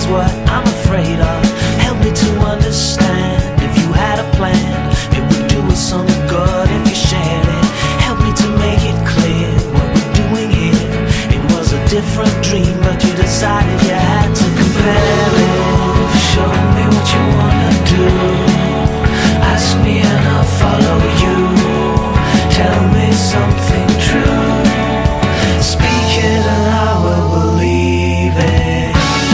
what I'm afraid of. Help me to understand. If you had a plan, it would do us some good if you shared it. Help me to make it clear what we're doing here. It was a different dream, but you decided you had to compare it. Show me what you wanna do. Ask me and I'll follow you. Tell me something true. Speak it and I will believe it.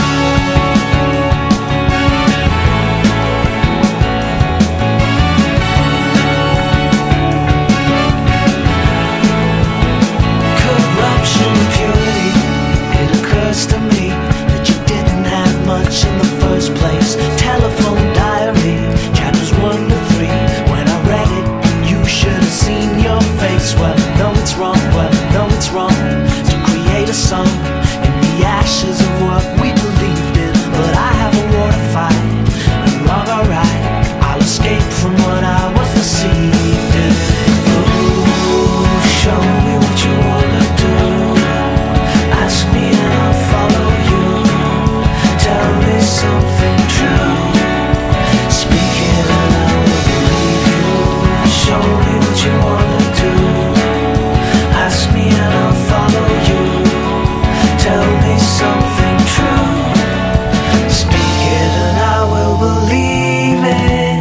Corruption, purity. It occurs to me that you didn't have much in the first place. Telephone diary, chapters 1 to 3. When I read it, you should have seen your face. Well, I know it's wrong, to create a song in the ashes of what we believed in. But I have a war to fight, and wrong or right, I'll escape from what I was deceived in. Ooh, show me what you wanna do. Ask me and I'll follow you. Tell me something true. Speak it and I will believe you. Show me what you wanna do. Ask me and I'll follow you. Tell me something true. Speak it and I will believe it.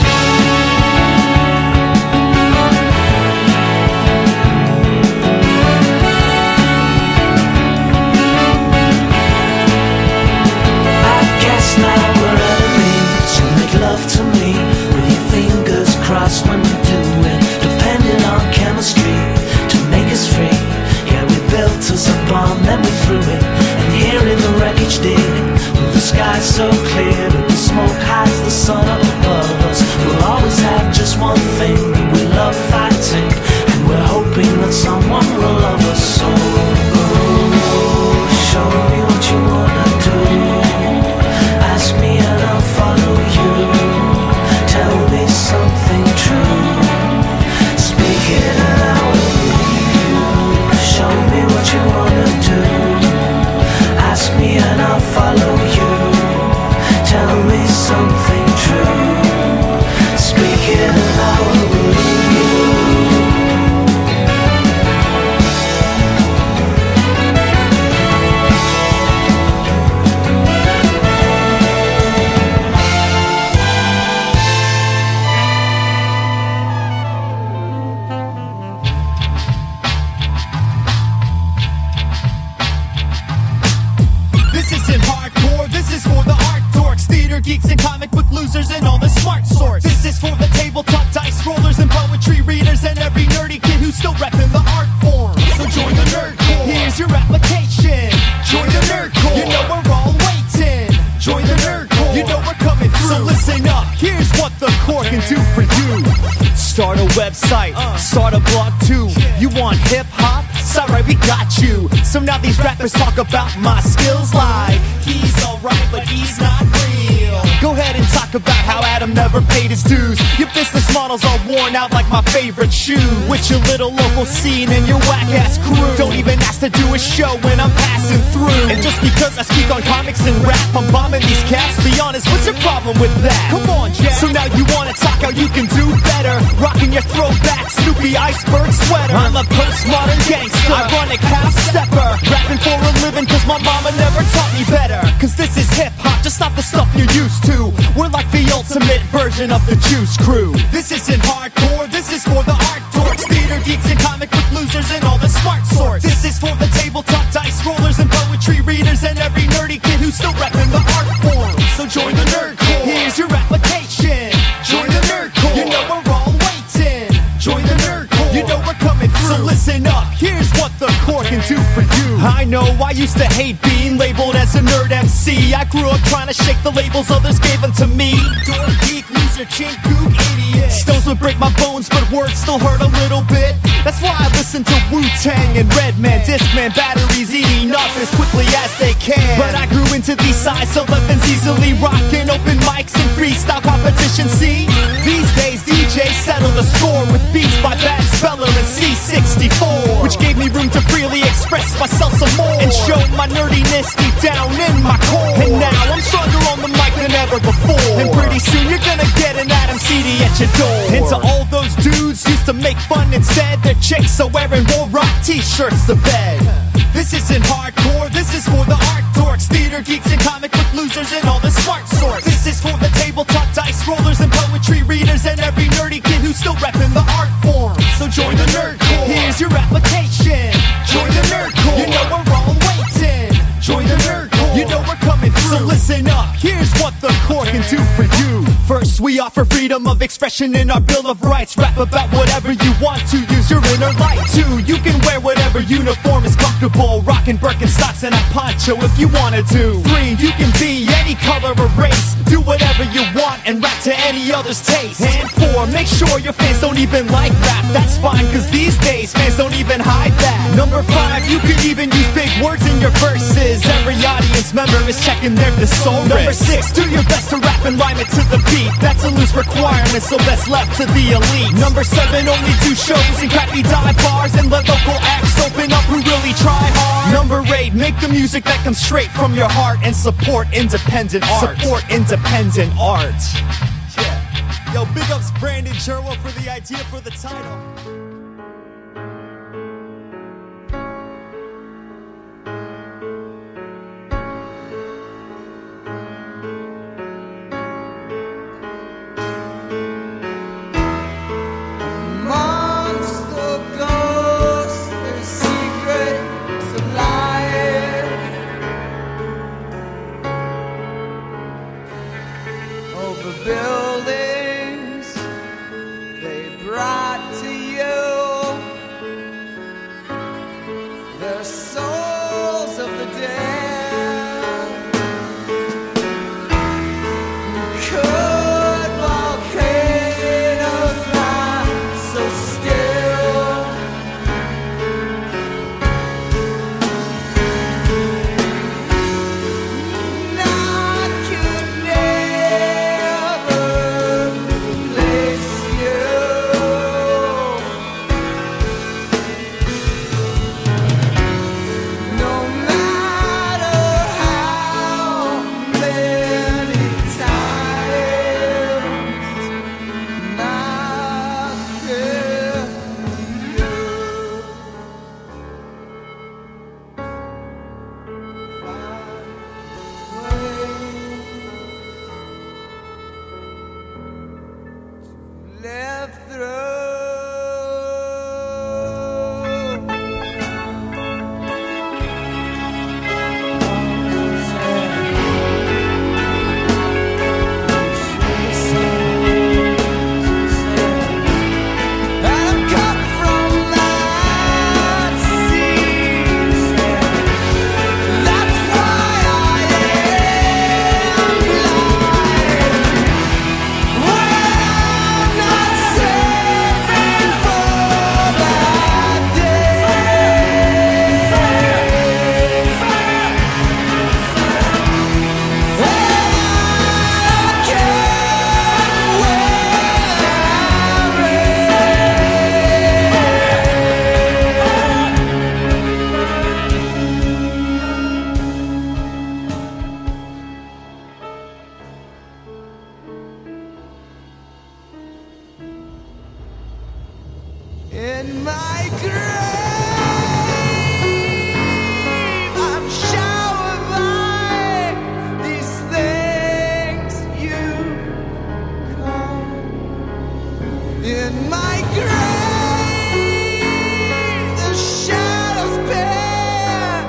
I guess now we're enemies. So make love to me with your fingers crossed when we do it. Depending on chemistry to make us free. Yeah, we built us a bomb, then we threw it. And here in the wreckage dig, with the sky so clear that the smoke hides the sun up above us, we'll always have just one thing that we love fighting. And we're hoping that someone will love us so. Oh, show me what you wanna do. Ask me and I'll follow you. Tell me something true. Speak it and I will believe you. Show me what you wanna do. Ask me and I'll follow you. Tell me something true. Speak it and I will believe you. This isn't hardcore, this is for the art dorks, theater geeks and comic book losers and all the smart sorts. This is for the tabletop dice rollers and poetry readers and every nerdy kid who's still repping the art form. So join the nerd corps. Here's your application. Join the nerd corps. You know we're all waiting. Join the nerd corps. You know we're coming through. So listen up. Here's what the core can do for you. Start a website, start a blog too. You want hip hop? Sorry, we got you. So now these rappers talk about my skills like he's alright, but he's not real. Go ahead and talk about how Adam never paid his dues. Your business models are worn out like my favorite shoe. With your little local scene and your whack-ass crew. Don't even ask to do a show when I'm passing through. And just because I speak on comics and rap, I'm bombing these cats. Be honest, what's your problem with that? Come on, Jack. So now you wanna talk how you can do better. Rocking your throwback Snoopy iceberg sweater. I'm a postmodern gangster, ironic half-stepper. Rapping for a living cause my mama never taught me better. Cause this is hip-hop, just not the stuff you're used to. We're like the ultimate version of the Juice Crew. This isn't hardcore, this is for the art dorks, theater geeks and comic book losers and all the smart sorts. This is for the tabletop dice rollers and poetry readers and every nerdy kid who's still repping the art form. So join the nerd corps. Here's your application. Join the nerd corps. You know we're all waiting. Join the nerd corps. You know we're coming through. So listen up, here's what the core can do for you. I know I used to hate being labeled as a nerd MC. I grew up trying to shake the labels others gave them to me. Dork, geek, loser, chink, gook, idiot. Stones would break my bones, but words still hurt a little bit. That's why I listen to Wu-Tang and Redman, Discman, batteries eating up as quickly as they can. But I grew into these sides so weapons easily rocking open mics and freestyle competition. See, these days DJs settle the score with beats by Bad Speller and C64, which gave me room to freely express myself some more and show my nerdiness deep down in my core. And now I'm stronger get an Adam CD at your door. And to all those dudes used to make fun instead, their chicks are wearing War Rock t-shirts to bed. This isn't hardcore, this is for the art dorks, theater geeks and comic book losers and all the smart sorts. This is for the tabletop dice rollers and poetry readers and every nerdy kid who's still repping the art form. So join the Nerd Corps. Here's your application. Join the Nerd Corps. You know we're all waiting. Join the Nerd Corps. You know we're coming through. So listen up, here's what the Corps can do for you. First, we offer freedom of expression in our Bill of Rights. Rap about whatever you want to, use your inner light. Two, you can wear whatever uniform is comfortable, rockin' Birkenstocks and a poncho if you wanna do. Three, you can be any color or race, do whatever you want and rap to any other's taste. And four, make sure your fans don't even like rap. That's fine, cause these days fans don't even hide that. Number five, you can even use big words in your verses. Every audience member is checking their thesaurus. Number six, do your best to rap and rhyme it to the beat. That's a loose requirement, so that's left to the elite. Number seven, only do shows in crappy dive bars and let local acts open up who really try hard. Number eight, make the music that comes straight from your heart and support independent art. Support independent art. Yeah. Yo, big ups Brandon Sherwood for the idea for the title. Buildings they brought to you, the souls of the dead. Could volcanoes lie so still? None could never replace you. No matter how many times I kill you. Live through. I'm cut from that seed. That's why I am blind. When I'm not saving for that day, I can't in my grave, I'm showered by these things you call. In my grave, the shadows bear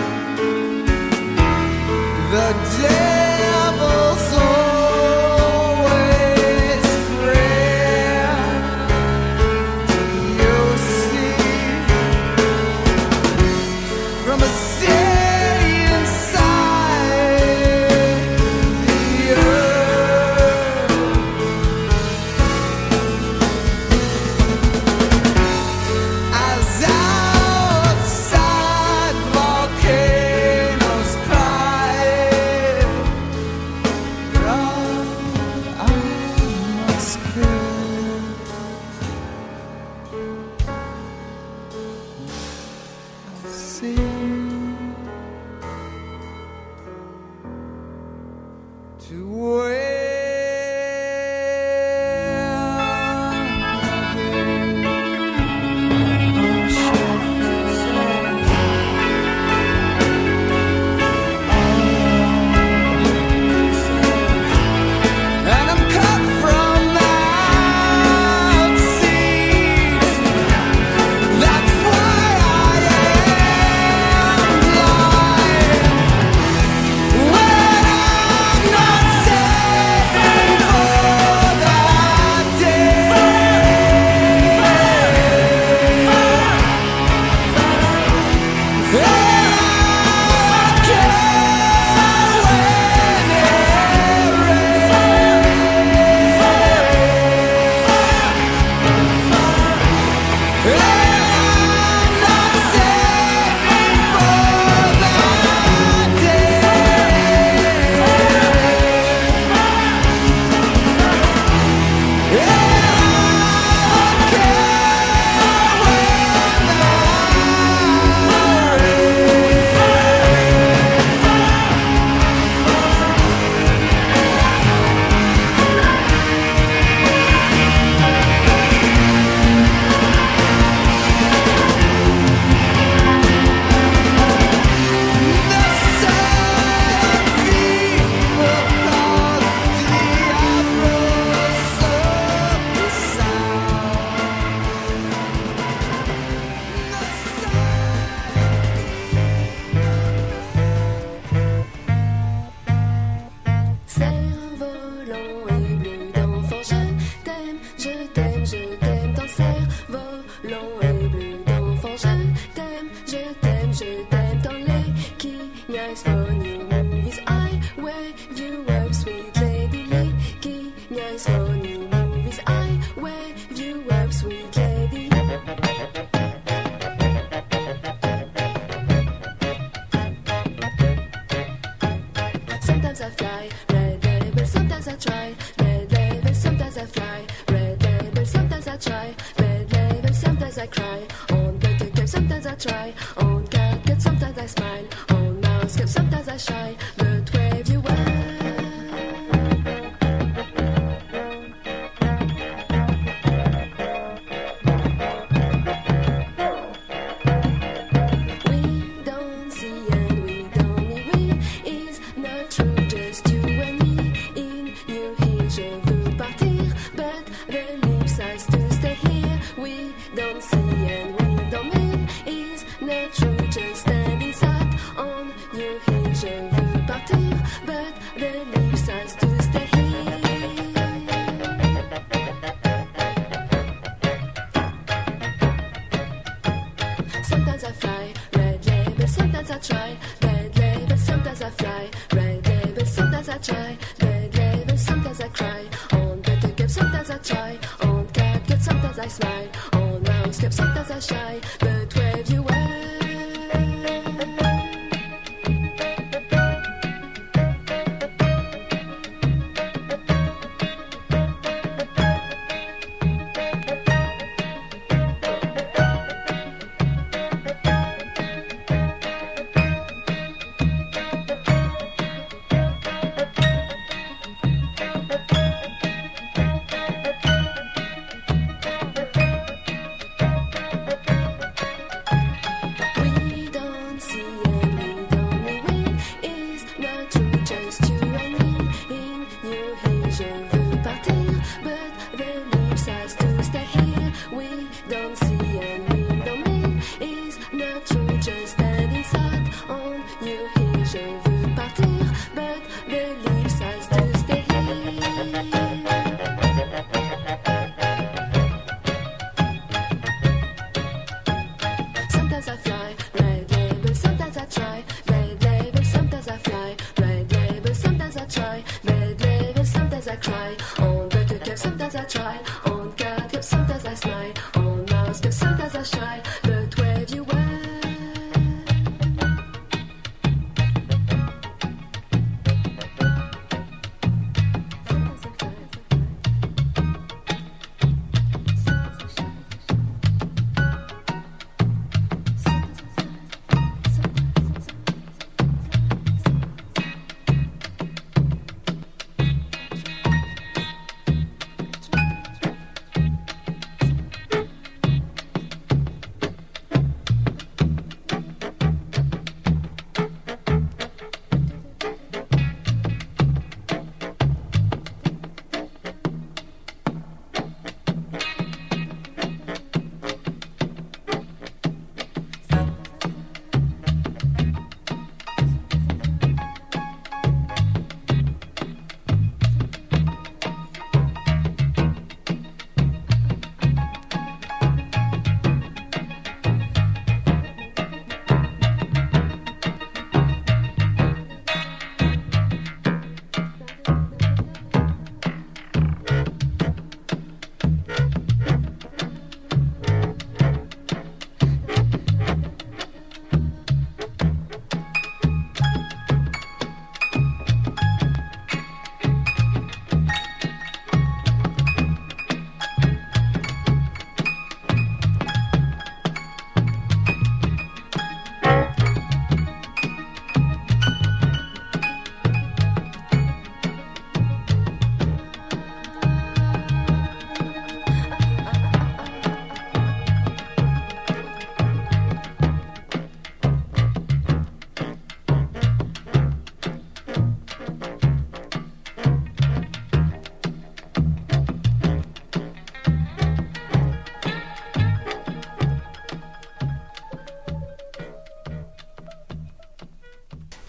the devil's own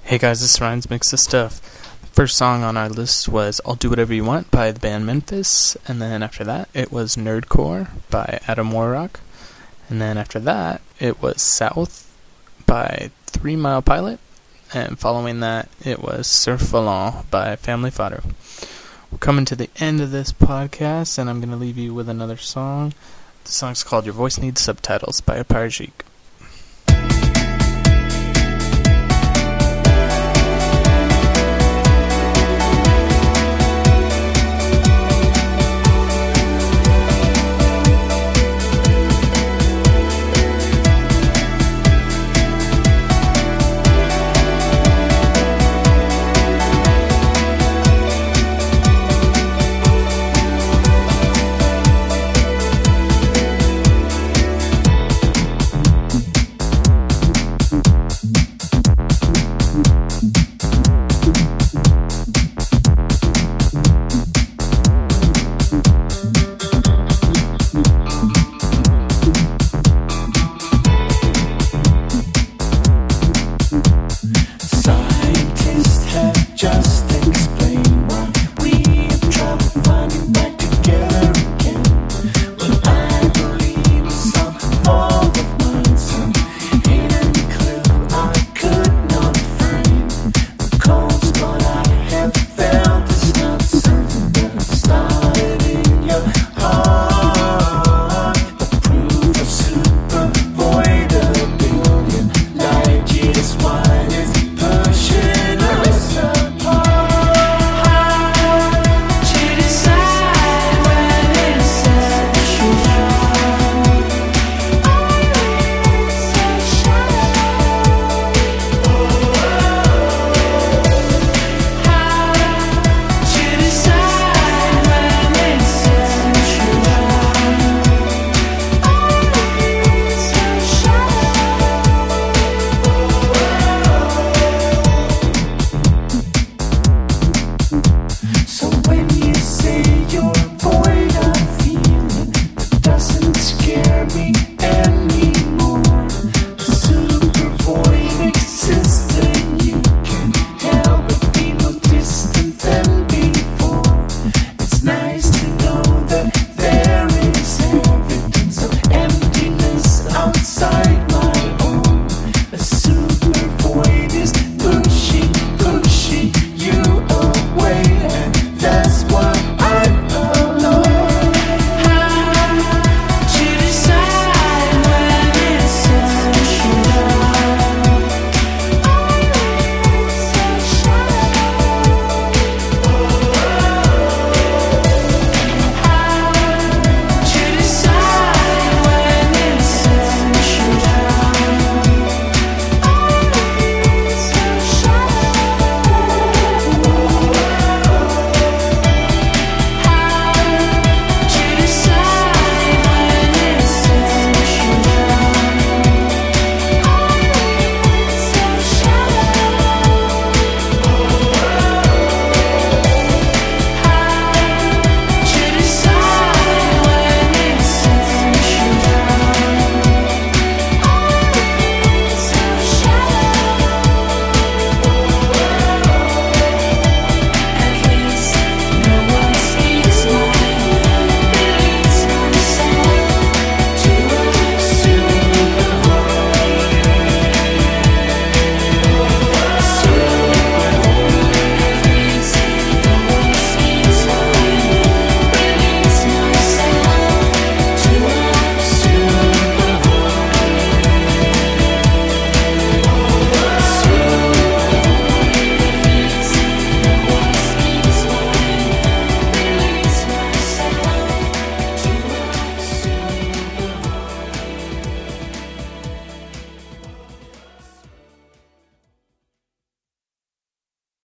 Hey guys, this is Ryan's Mix of Stuff. The first song on our list was I'll Do Whatever You Want by the band Memphis, and then after that it was Nerdcore by Adam Warrock, and then after that it was South by 3 Mile Pilot, and following that it was Surf Volant by Family Fodder. We're coming to the end of this podcast, and I'm going to leave you with another song. The song's called Your Voice Needs Subtitles by Apart Chic.